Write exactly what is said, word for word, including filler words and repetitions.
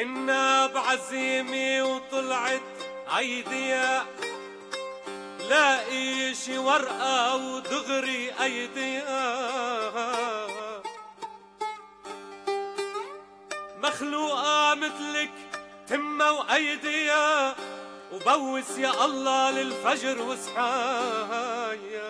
كنا بعزيمي وطلعت عيديا، لاقي شي ورقة ودغري ايديا، مخلوقة مثلك تمة وايديا، وبوس يا الله للفجر وصحايا.